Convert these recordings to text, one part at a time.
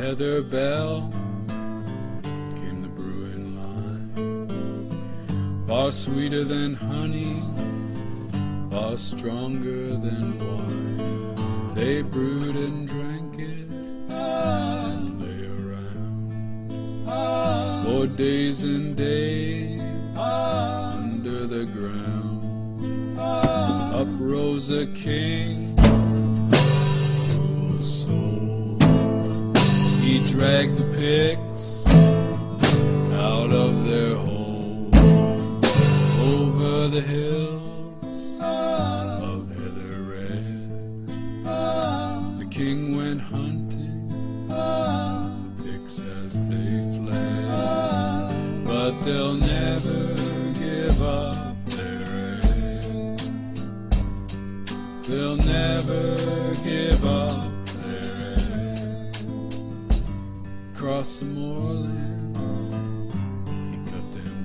Heather Bell came the brewing line, far sweeter than honey, far stronger than wine. They brewed and drank it and lay around for days and days under the ground. Up rose a king, full of soul. He dragged the pigs out of their hole over the hills of heather red. The king went hunting the pigs as they fled, but they'll never give up their egg. They'll never give up their egg. Across the moorland he cut them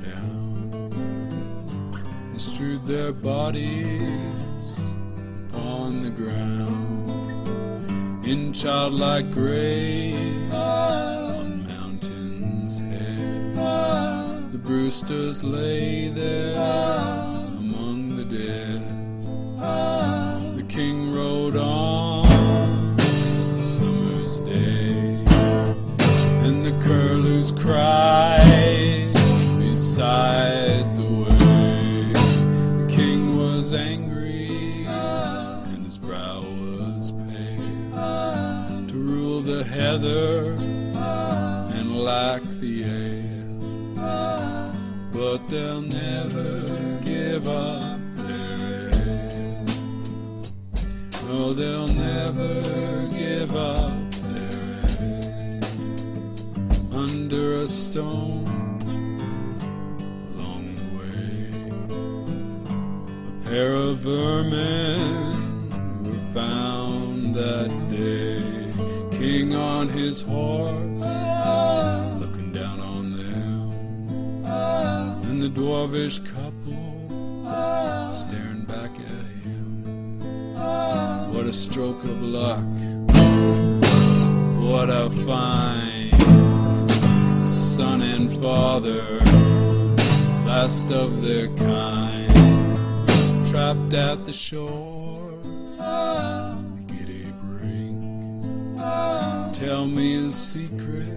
down and strewed their bodies upon the ground in childlike graves on mountains head. The Brewsters lay there among the dead. The king rode on a summer's day, and the curlews cried beside the way. The king was angry and his brow was pale, to rule the heather and lack the ale. But they'll never give up their ale. No, they'll never give up their ale. Under a stone along the way, a pair of vermin were found that day. King on his horse, looking down on them, and the dwarvish couple staring back at him. What a stroke of luck, what a fine son and father, last of their kind, trapped at the shore, the giddy brink. Tell me the secret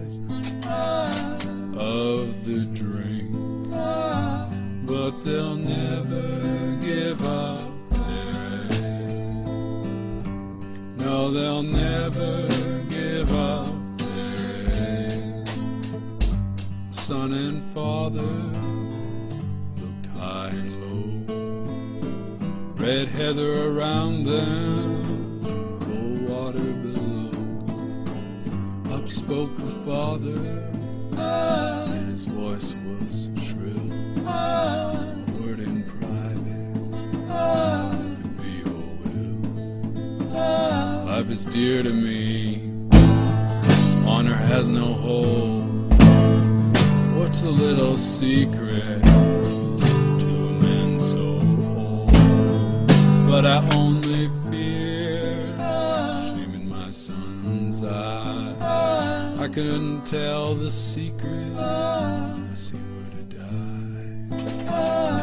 of the drink, but they'll never give up their egg. No, they'll never give up their egg. Son and father looked high and low, red heather around them, cold water below. Up spoke the father, and his voice was shrill. A word in private, if it be your will. Life is dear to me, honor has no hold. What's a little secret to a man so old? But I only fear shame in my son's eye. I couldn't tell the secret unless he were to die.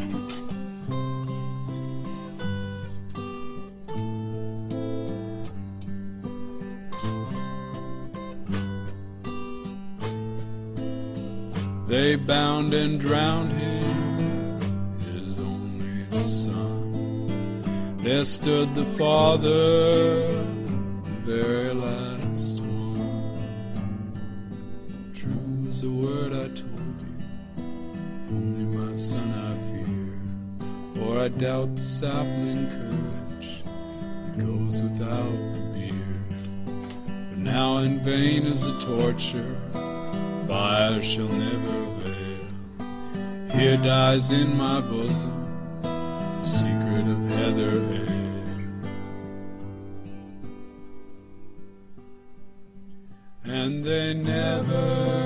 They bound and drowned him, his only son. There stood the father, the very last one. True is the word I told you, only my son I fear. For I doubt the sapling courage that goes without the beard. But now in vain is the torture, fire shall never avail. Here dies in my bosom the secret of heather ale. And they never